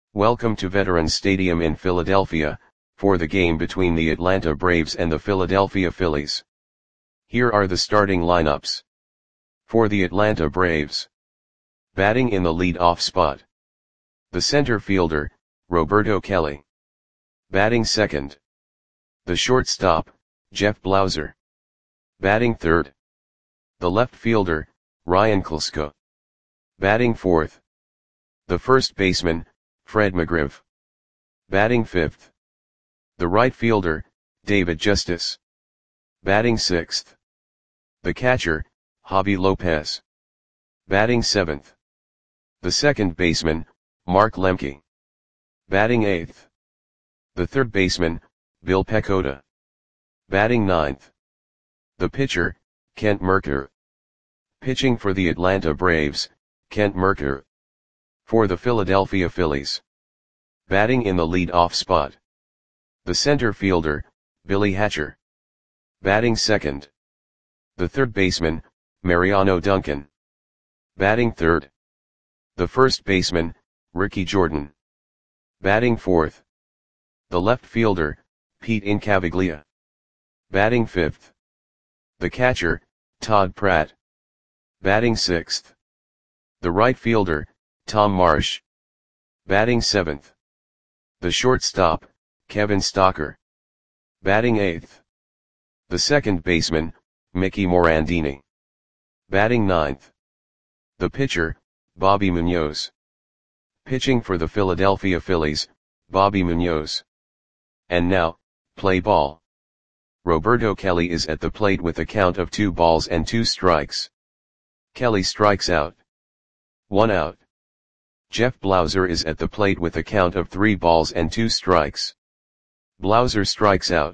Welcome to Veterans Stadium in Philadelphia, for the game between the Atlanta Braves and the Philadelphia Phillies. Here are the starting lineups. For the Atlanta Braves. Batting in the lead-off spot. The center fielder, Roberto Kelly. Batting second. The shortstop, Jeff Blauser. Batting third. The left fielder, Ryan Klesko. Batting fourth. The first baseman, Fred McGriff. Batting fifth. The right fielder, David Justice. Batting sixth. The catcher, Javi Lopez. Batting seventh. The second baseman, Mark Lemke. Batting eighth. The third baseman, Bill Pecota. Batting ninth. The pitcher, Kent Mercker. Pitching for the Atlanta Braves, Kent Mercker. For the Philadelphia Phillies. Batting in the lead-off spot. The center fielder, Billy Hatcher. Batting second. The third baseman, Mariano Duncan. Batting third. The first baseman, Ricky Jordan. Batting fourth. The left fielder, Pete Incaviglia. Batting fifth. The catcher, Todd Pratt. Batting sixth. The right fielder, Tom Marsh. Batting seventh. The shortstop, Kevin Stocker. Batting eighth. The second baseman, Mickey Morandini. Batting ninth. The pitcher, Bobby Munoz. Pitching for the Philadelphia Phillies, Bobby Munoz. And now, play ball. Roberto Kelly is at the plate with a count of 2 balls and 2 strikes. Kelly strikes out. 1 out. Jeff Blauser is at the plate with a count of 3 balls and 2 strikes. Blauser strikes out.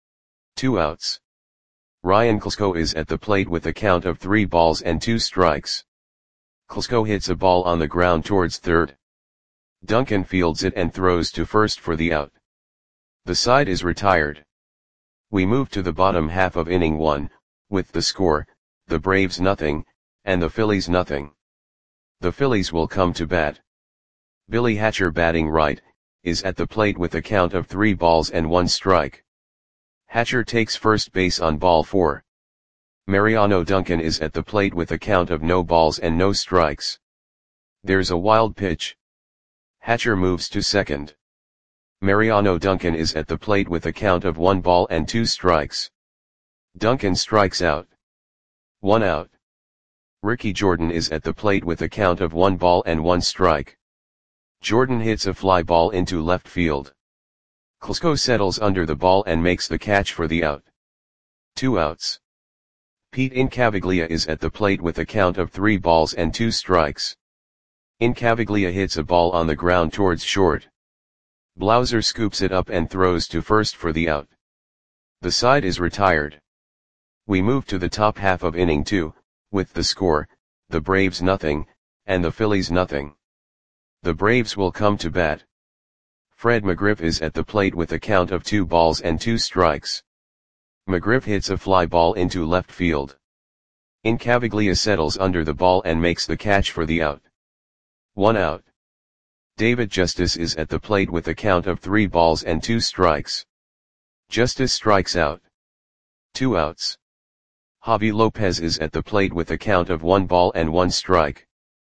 2 outs. Ryan Klesko is at the plate with a count of 3 balls and 2 strikes. Klesko hits a ball on the ground towards third. Duncan fields it and throws to first for the out. The side is retired. We move to the bottom half of inning 1, with the score, the Braves nothing, and the Phillies nothing. The Phillies will come to bat. Billy Hatcher batting right, is at the plate with a count of 3 balls and 1 strike. Hatcher takes first base on ball 4. Mariano Duncan is at the plate with a count of no balls and no strikes. There's a wild pitch. Hatcher moves to second. Mariano Duncan is at the plate with a count of 1 ball and 2 strikes. Duncan strikes out. 1 out. Ricky Jordan is at the plate with a count of 1 ball and 1 strike. Jordan hits a fly ball into left field. Klesko settles under the ball and makes the catch for the out. 2 outs. Pete Incaviglia is at the plate with a count of 3 balls and 2 strikes. Incaviglia hits a ball on the ground towards short. Blauser scoops it up and throws to first for the out. The side is retired. We move to the top half of inning 2, with the score, the Braves nothing, and the Phillies nothing. The Braves will come to bat. Fred McGriff is at the plate with a count of 2 balls and 2 strikes. McGriff hits a fly ball into left field. Incaviglia settles under the ball and makes the catch for the out. 1 out. David Justice is at the plate with a count of 3 balls and 2 strikes. Justice strikes out. 2 outs. Javi Lopez is at the plate with a count of 1 ball and 1 strike.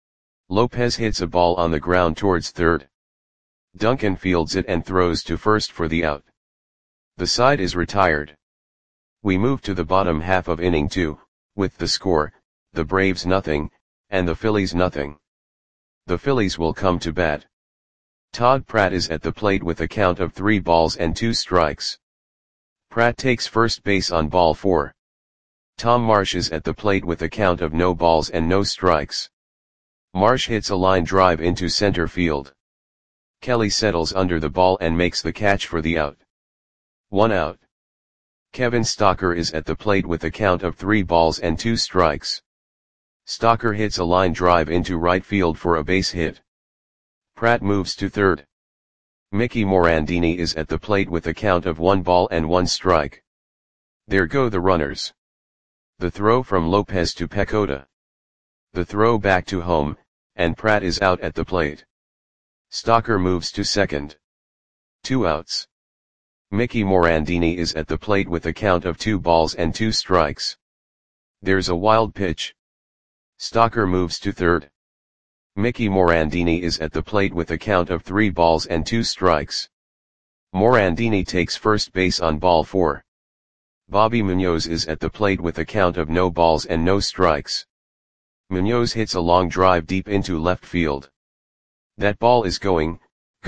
Lopez hits a ball on the ground towards third. Duncan fields it and throws to first for the out. The side is retired. We move to the bottom half of inning 2, with the score, the Braves nothing, and the Phillies nothing. The Phillies will come to bat. Todd Pratt is at the plate with a count of 3 balls and 2 strikes. Pratt takes first base on ball 4. Tom Marsh is at the plate with a count of no balls and no strikes. Marsh hits a line drive into center field. Kelly settles under the ball and makes the catch for the out. 1 out. Kevin Stocker is at the plate with a count of 3 balls and 2 strikes. Stocker hits a line drive into right field for a base hit. Pratt moves to third. Mickey Morandini is at the plate with a count of 1 ball and 1 strike. There go the runners. The throw from Lopez to Pecota. The throw back to home, and Pratt is out at the plate. Stalker moves to second. 2 outs. Mickey Morandini is at the plate with a count of 2 balls and 2 strikes. There's a wild pitch. Stalker moves to third. Mickey Morandini is at the plate with a count of 3 balls and 2 strikes. Morandini takes first base on ball 4. Bobby Munoz is at the plate with a count of no balls and no strikes. Munoz hits a long drive deep into left field. That ball is gone.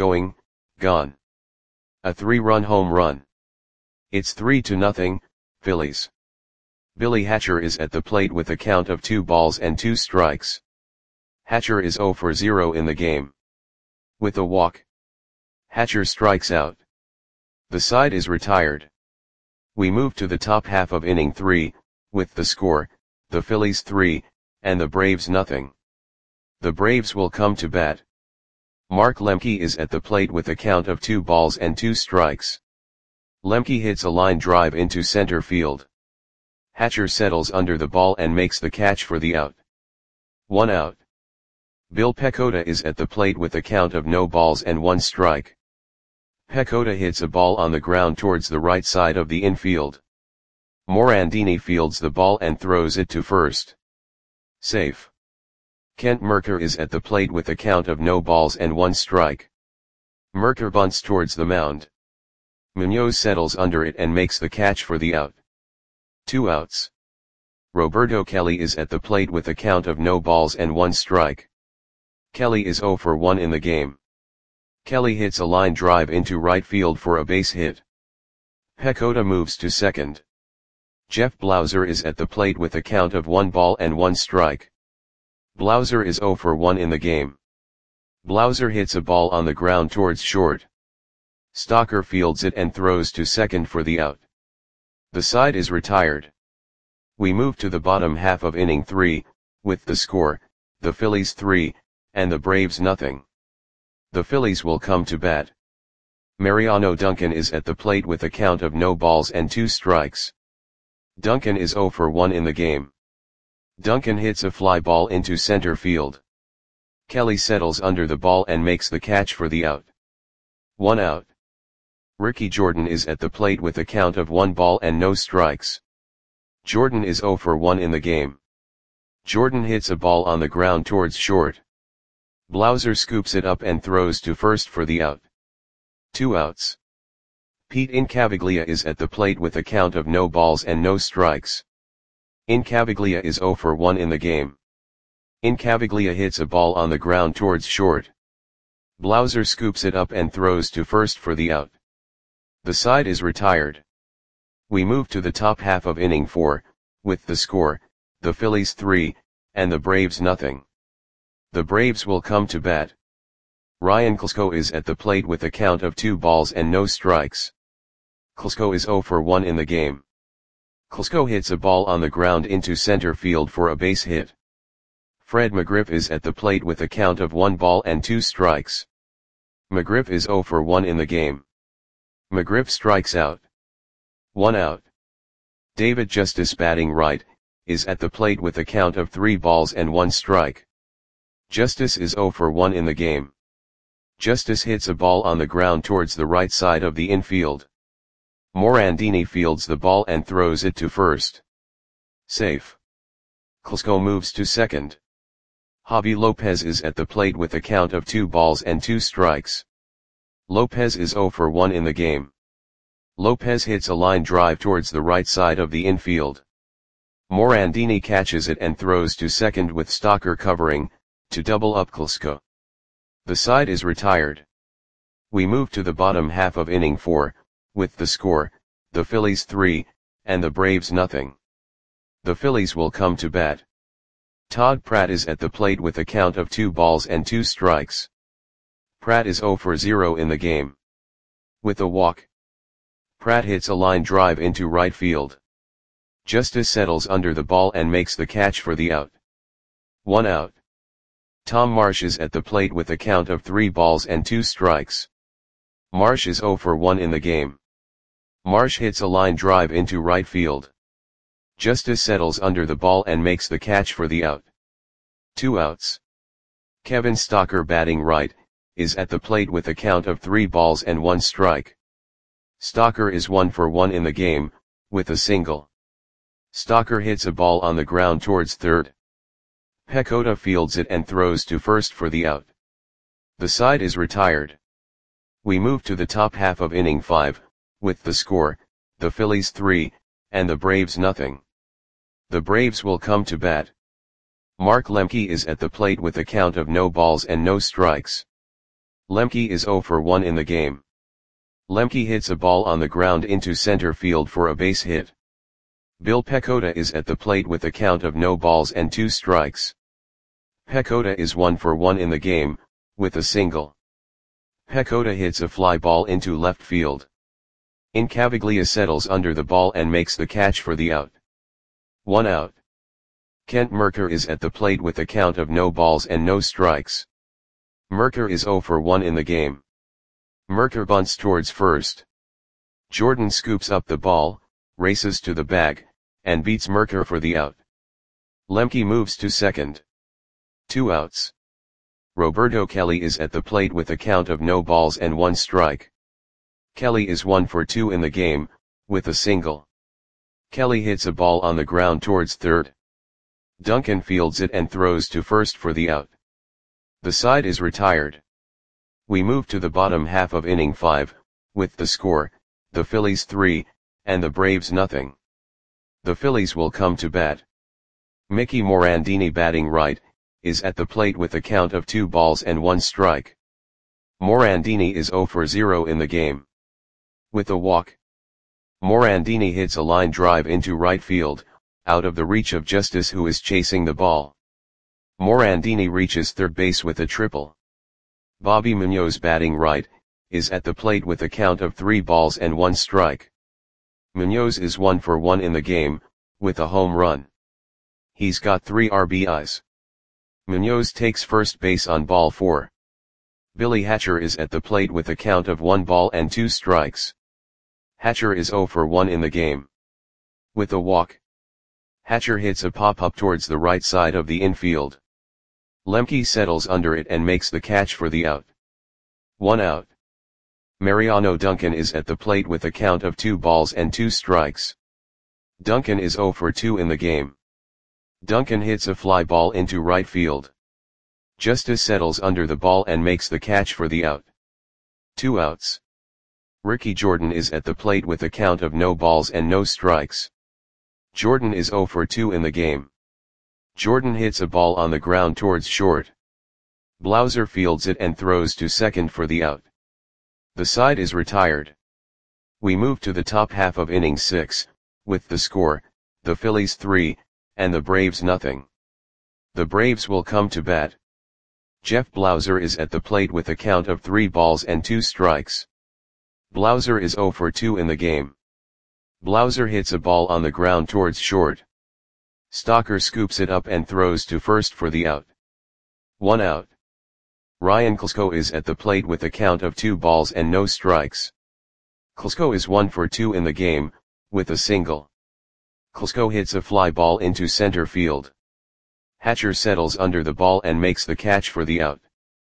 A 3-run home run. It's 3-0, Phillies. Billy Hatcher is at the plate with a count of 2 balls and 2 strikes. Hatcher is 0 for 0 in the game. With a walk, Hatcher strikes out. The side is retired. We move to the top half of inning 3, with the score, the Phillies 3, and the Braves nothing. The Braves will come to bat. Mark Lemke is at the plate with a count of 2 balls and 2 strikes. Lemke hits a line drive into center field. Hatcher settles under the ball and makes the catch for the out. 1 out. Bill Pecota is at the plate with a count of no balls and 1 strike. Pecota hits a ball on the ground towards the right side of the infield. Morandini fields the ball and throws it to first. Safe. Kent Mercker is at the plate with a count of no balls and 1 strike. Mercker bunts towards the mound. Munoz settles under it and makes the catch for the out. 2 outs. Roberto Kelly is at the plate with a count of no balls and 1 strike. Kelly is 0 for 1 in the game. Kelly hits a line drive into right field for a base hit. Pecota moves to second. Jeff Blauser is at the plate with a count of 1 ball and 1 strike. Blauser is 0 for 1 in the game. Blauser hits a ball on the ground towards short. Stalker fields it and throws to second for the out. The side is retired. We move to the bottom half of inning 3, with the score, the Phillies 3, and the Braves nothing. The Phillies will come to bat. Mariano Duncan is at the plate with a count of no balls and 2 strikes. Duncan is 0 for 1 in the game. Duncan hits a fly ball into center field. Kelly settles under the ball and makes the catch for the out. 1 out. Ricky Jordan is at the plate with a count of 1 ball and no strikes. Jordan is 0 for 1 in the game. Jordan hits a ball on the ground towards short. Blauser scoops it up and throws to first for the out. 2 outs. Pete Incaviglia is at the plate with a count of no balls and no strikes. Incaviglia is 0 for 1 in the game. Incaviglia hits a ball on the ground towards short. Blauser scoops it up and throws to first for the out. The side is retired. We move to the top half of inning 4, with the score, the Phillies 3, and the Braves nothing. The Braves will come to bat. Ryan Klesko is at the plate with a count of 2 balls and no strikes. Klesko is 0 for 1 in the game. Klesko hits a ball on the ground into center field for a base hit. Fred McGriff is at the plate with a count of 1 ball and 2 strikes. McGriff is 0 for 1 in the game. McGriff strikes out. 1 out. David Justice, batting right, is at the plate with a count of 3 balls and 1 strike. Justice is 0 for 1 in the game. Justice hits a ball on the ground towards the right side of the infield. Morandini fields the ball and throws it to first. Safe. Klesko moves to second. Javi Lopez is at the plate with a count of 2 balls and 2 strikes. Lopez is 0 for 1 in the game. Lopez hits a line drive towards the right side of the infield. Morandini catches it and throws to second with Stalker covering, to double up Klesko. The side is retired. We move to the bottom half of inning 4, with the score, the Phillies 3, and the Braves nothing. The Phillies will come to bat. Todd Pratt is at the plate with a count of 2 balls and 2 strikes. Pratt is 0 for 0 in the game. With a walk, Pratt hits a line drive into right field. Justice settles under the ball and makes the catch for the out. 1 out. Tom Marsh is at the plate with a count of 3 balls and 2 strikes. Marsh is 0 for 1 in the game. Marsh hits a line drive into right field. Justice settles under the ball and makes the catch for the out. 2 outs. Kevin Stalker, batting right, is at the plate with a count of 3 balls and 1 strike. Stalker is 1 for 1 in the game, with a single. Stalker hits a ball on the ground towards third. Pecota fields it and throws to first for the out. The side is retired. We move to the top half of inning 5, with the score, the Phillies 3, and the Braves nothing. The Braves will come to bat. Mark Lemke is at the plate with a count of no balls and no strikes. Lemke is 0 for 1 in the game. Lemke hits a ball on the ground into center field for a base hit. Bill Pecota is at the plate with a count of no balls and 2 strikes. Pecota is 1 for 1 in the game, with a single. Pecota hits a fly ball into left field. Incaviglia settles under the ball and makes the catch for the out. 1 out. Kent Mercker is at the plate with a count of no balls and no strikes. Mercker is 0 for 1 in the game. Mercker bunts towards first. Jordan scoops up the ball, races to the bag, and beats Mercker for the out. Lemke moves to second. 2 outs. Roberto Kelly is at the plate with a count of no balls and 1 strike. Kelly is 1 for 2 in the game, with a single. Kelly hits a ball on the ground towards third. Duncan fields it and throws to first for the out. The side is retired. We move to the bottom half of inning 5, with the score, the Phillies 3, and the Braves nothing. The Phillies will come to bat. Mickey Morandini, batting right, is at the plate with a count of 2 balls and 1 strike. Morandini is 0 for 0 in the game. With a walk, Morandini hits a line drive into right field, out of the reach of Justice, who is chasing the ball. Morandini reaches third base with a triple. Bobby Munoz, batting right, is at the plate with a count of 3 balls and 1 strike. Munoz is 1 for 1 in the game, with a home run. He's got 3 RBIs. Munoz takes first base on ball 4. Billy Hatcher is at the plate with a count of 1 ball and 2 strikes. Hatcher is 0 for 1 in the game. With a walk, Hatcher hits a pop-up towards the right side of the infield. Lemke settles under it and makes the catch for the out. 1 out. Mariano Duncan is at the plate with a count of 2 balls and 2 strikes. Duncan is 0 for 2 in the game. Duncan hits a fly ball into right field. Justice settles under the ball and makes the catch for the out. 2 outs. Ricky Jordan is at the plate with a count of no balls and no strikes. Jordan is 0 for 2 in the game. Jordan hits a ball on the ground towards short. Blauser fields it and throws to second for the out. The side is retired. We move to the top half of inning 6, with the score, the Phillies 3, and the Braves nothing. The Braves will come to bat. Jeff Blauser is at the plate with a count of 3 balls and 2 strikes. Blauser is 0 for 2 in the game. Blauser hits a ball on the ground towards short. Stalker scoops it up and throws to first for the out. 1 out. Ryan Klesko is at the plate with a count of 2 balls and no strikes. Klesko is 1 for 2 in the game, with a single. Klesko hits a fly ball into center field. Hatcher settles under the ball and makes the catch for the out.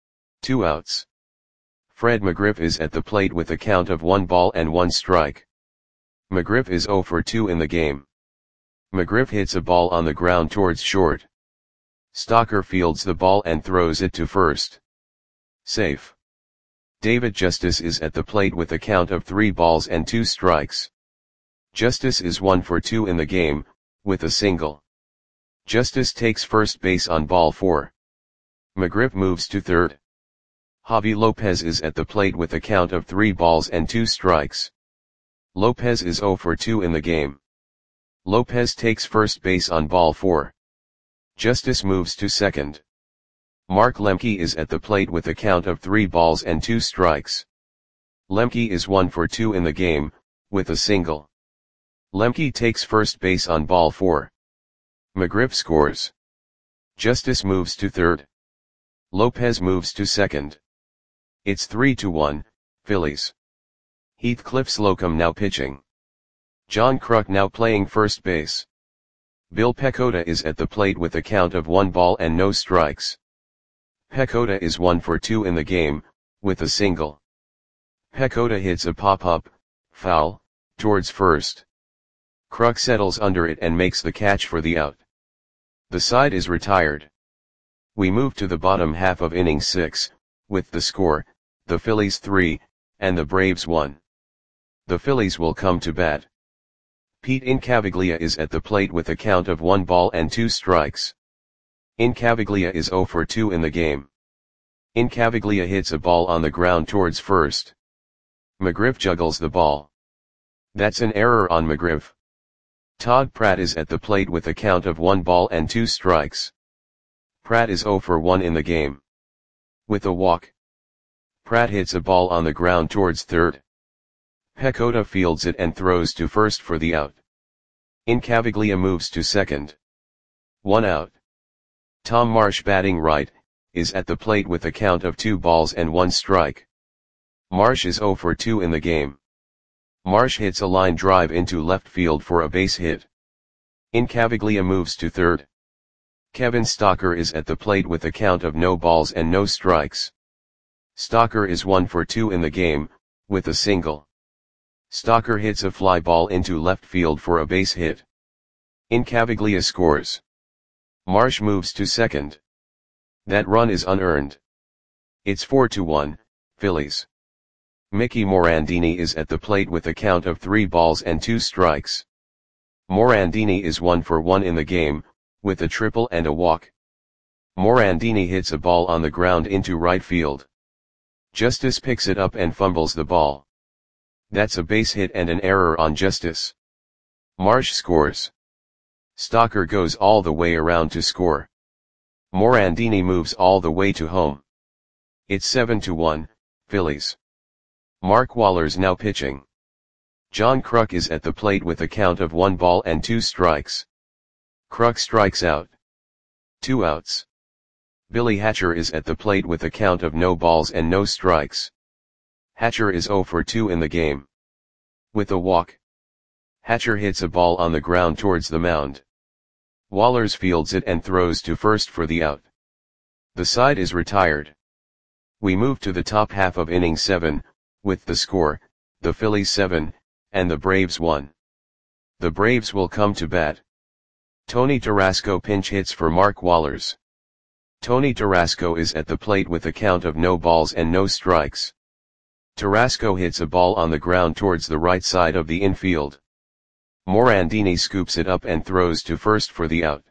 2 outs. Fred McGriff is at the plate with a count of 1 ball and 1 strike. McGriff is 0 for 2 in the game. McGriff hits a ball on the ground towards short. Stalker fields the ball and throws it to first. Safe. David Justice is at the plate with a count of 3 balls and 2 strikes. Justice is 1 for 2 in the game, with a single. Justice takes first base on ball 4. McGriff moves to third. Javi Lopez is at the plate with a count of 3 balls and 2 strikes. Lopez is 0 for 2 in the game. Lopez takes first base on ball 4. Justice moves to second. Mark Lemke is at the plate with a count of 3 balls and 2 strikes. Lemke is 1 for 2 in the game, with a single. Lemke takes first base on ball 4. McGriff scores. Justice moves to third. Lopez moves to second. It's 3-1, Phillies. Heathcliff Slocum now pitching. John Kruk now playing first base. Bill Pecota is at the plate with a count of 1 ball and no strikes. Pecota is 1 for 2 in the game, with a single. Pecota hits a pop-up, foul, towards first. Kruk settles under it and makes the catch for the out. The side is retired. We move to the bottom half of inning 6, with the score, the Phillies 3, and the Braves 1. The Phillies will come to bat. Pete Incaviglia is at the plate with a count of 1 ball and 2 strikes. Incaviglia is 0 for 2 in the game. Incaviglia hits a ball on the ground towards first. McGriff juggles the ball. That's an error on McGriff. Todd Pratt is at the plate with a count of 1 ball and 2 strikes. Pratt is 0 for 1 in the game. With a walk. Pratt hits a ball on the ground towards third. Pecota fields it and throws to first for the out. Incaviglia moves to second. 1 out. Tom Marsh, batting right, is at the plate with a count of 2 balls and 1 strike. Marsh is 0 for 2 in the game. Marsh hits a line drive into left field for a base hit. Incaviglia moves to third. Kevin Stocker is at the plate with a count of no balls and no strikes. Stocker is 1 for 2 in the game, with a single. Stocker hits a fly ball into left field for a base hit. Incaviglia scores. Marsh moves to second. That run is unearned. It's 4-1, Phillies. Mickey Morandini is at the plate with a count of 3 balls and 2 strikes. Morandini is 1 for 1 in the game, with a triple and a walk. Morandini hits a ball on the ground into right field. Justice picks it up and fumbles the ball. That's a base hit and an error on Justice. Marsh scores. Stocker goes all the way around to score. Morandini moves all the way to home. It's 7-1, Phillies. Mark Waller's now pitching. John Kruk is at the plate with a count of 1 ball and 2 strikes. Kruk strikes out. 2 outs. Billy Hatcher is at the plate with a count of no balls and no strikes. Hatcher is 0 for 2 in the game. With a walk. Hatcher hits a ball on the ground towards the mound. Wallers fields it and throws to first for the out. The side is retired. We move to the top half of inning 7, with the score, the Phillies 7, and the Braves 1. The Braves will come to bat. Tony Tarasco pinch hits for Mark Wallers. Tony Tarasco is at the plate with a count of no balls and no strikes. Tarasco hits a ball on the ground towards the right side of the infield. Morandini scoops it up and throws to first for the out.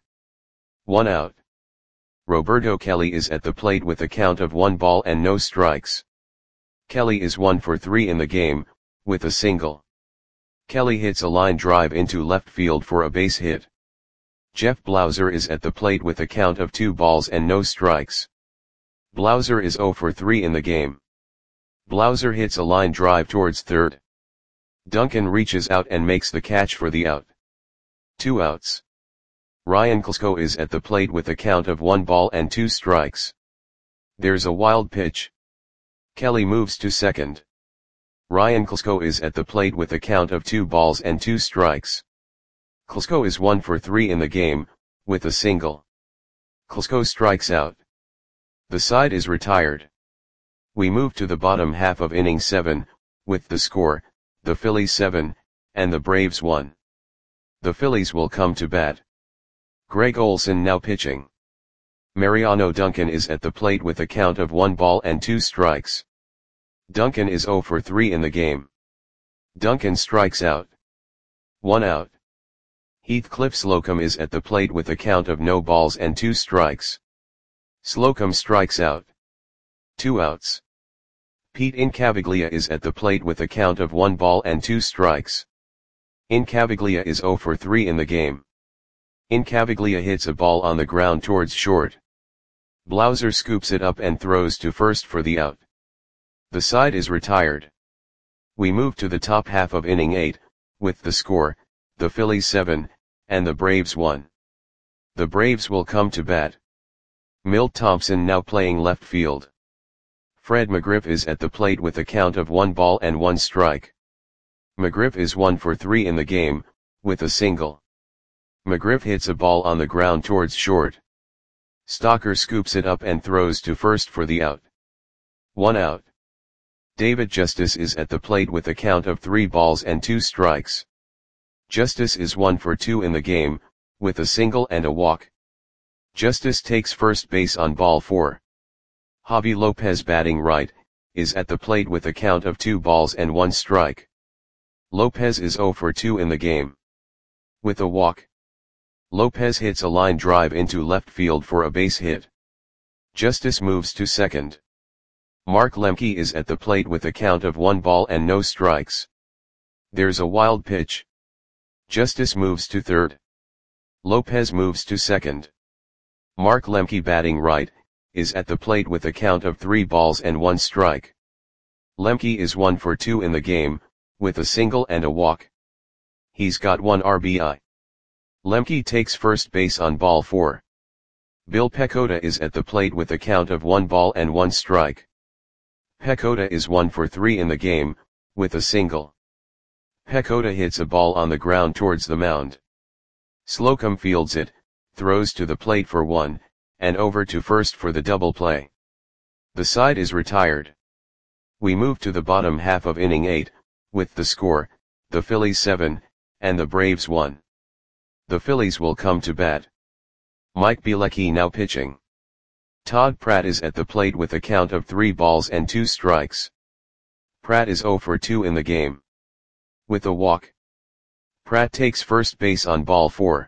1 out. Roberto Kelly is at the plate with a count of 1 ball and no strikes. Kelly is 1 for 3 in the game, with a single. Kelly hits a line drive into left field for a base hit. Jeff Blauser is at the plate with a count of 2 balls and no strikes. Blauser is 0 for 3 in the game. Blauser hits a line drive towards third. Duncan reaches out and makes the catch for the out. 2 outs. Ryan Klesko is at the plate with a count of 1 ball and 2 strikes. There's a wild pitch. Kelly moves to second. Ryan Klesko is at the plate with a count of 2 balls and 2 strikes. Klesko is 1 for 3 in the game, with a single. Klesko strikes out. The side is retired. We move to the bottom half of inning 7, with the score, the Phillies 7, and the Braves 1. The Phillies will come to bat. Greg Olson now pitching. Mariano Duncan is at the plate with a count of 1 ball and 2 strikes. Duncan is 0 for 3 in the game. Duncan strikes out. 1 out. Heathcliff Slocum is at the plate with a count of no balls and 2 strikes. Slocum strikes out. 2 outs. Pete Incaviglia is at the plate with a count of 1 ball and 2 strikes. Incaviglia is 0 for 3 in the game. Incaviglia hits a ball on the ground towards short. Blauser scoops it up and throws to first for the out. The side is retired. We move to the top half of inning 8, with the score, the Phillies 7, and the Braves 1. The Braves will come to bat. Milt Thompson now playing left field. Fred McGriff is at the plate with a count of 1 ball and 1 strike. McGriff is 1 for 3 in the game, with a single. McGriff hits a ball on the ground towards short. Stocker scoops it up and throws to first for the out. 1 out. David Justice is at the plate with a count of 3 balls and 2 strikes. Justice is 1 for 2 in the game, with a single and a walk. Justice takes first base on ball 4. Javi Lopez batting right, is at the plate with a count of 2 balls and 1 strike. Lopez is 0 for 2 in the game. With a walk. Lopez hits a line drive into left field for a base hit. Justice moves to second. Mark Lemke is at the plate with a count of 1 ball and no strikes. There's a wild pitch. Justice moves to third. Lopez moves to second. Mark Lemke batting right, is at the plate with a count of 3 balls and 1 strike. Lemke is 1 for 2 in the game, with a single and a walk. He's got 1 RBI. Lemke takes first base on ball 4. Bill Pecota is at the plate with a count of 1 ball and 1 strike. Pecota is 1 for 3 in the game, with a single. Pecota hits a ball on the ground towards the mound. Slocum fields it, throws to the plate for 1, and over to first for the double play. The side is retired. We move to the bottom half of inning 8, with the score, the Phillies 7, and the Braves 1. The Phillies will come to bat. Mike Bielecki now pitching. Todd Pratt is at the plate with a count of 3 balls and 2 strikes. Pratt is 0 for 2 in the game. With a walk. Pratt takes first base on ball 4.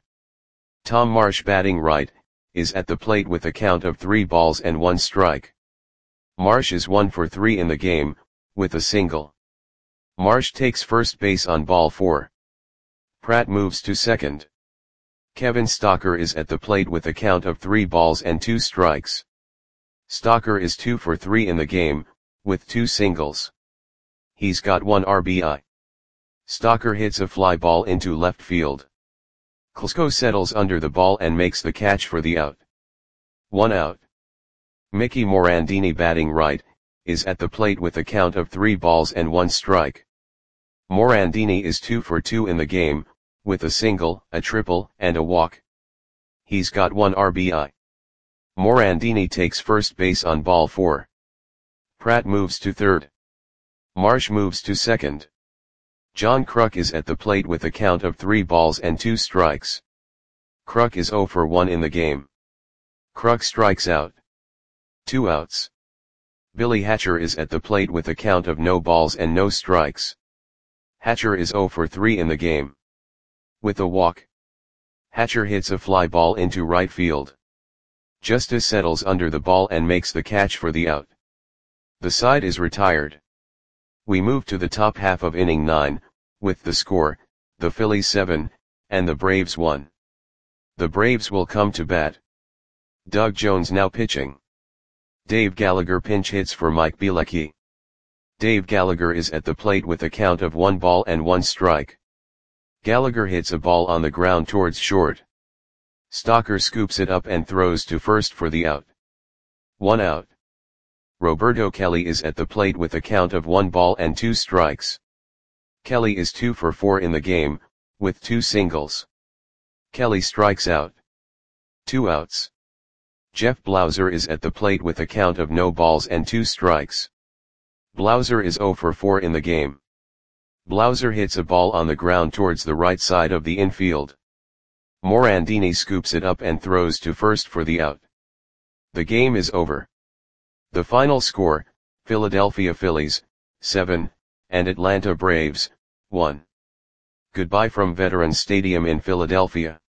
Tom Marsh batting right, is at the plate with a count of 3 balls and 1 strike. Marsh is 1 for 3 in the game, with a single. Marsh takes first base on ball 4. Pratt moves to second. Kevin Stocker is at the plate with a count of 3 balls and 2 strikes. Stocker is 2 for 3 in the game, with 2 singles. He's got 1 RBI. Stocker hits a fly ball into left field. Klesko settles under the ball and makes the catch for the out. 1 out. Mickey Morandini batting right, is at the plate with a count of 3 balls and 1 strike. Morandini is 2 for 2 in the game, with a single, a triple, and a walk. He's got 1 RBI. Morandini takes first base on ball 4. Pratt moves to third. Marsh moves to second. John Kruk is at the plate with a count of 3 balls and 2 strikes. Kruk is 0 for 1 in the game. Kruk strikes out. 2 outs. Billy Hatcher is at the plate with a count of no balls and no strikes. Hatcher is 0 for 3 in the game. With a walk. Hatcher hits a fly ball into right field. Justice settles under the ball and makes the catch for the out. The side is retired. We move to the top half of inning 9, with the score, the Phillies 7, and the Braves 1. The Braves will come to bat. Doug Jones now pitching. Dave Gallagher pinch hits for Mike Bielecki. Dave Gallagher is at the plate with a count of 1 ball and 1 strike. Gallagher hits a ball on the ground towards short. Stocker scoops it up and throws to first for the out. 1 out. Roberto Kelly is at the plate with a count of 1 ball and 2 strikes. Kelly is 2 for 4 in the game, with 2 singles. Kelly strikes out. 2 outs. Jeff Blauser is at the plate with a count of no balls and 2 strikes. Blauser is 0 for 4 in the game. Blauser hits a ball on the ground towards the right side of the infield. Morandini scoops it up and throws to first for the out. The game is over. The final score, Philadelphia Phillies, 7, and Atlanta Braves, 1. Goodbye from Veterans Stadium in Philadelphia.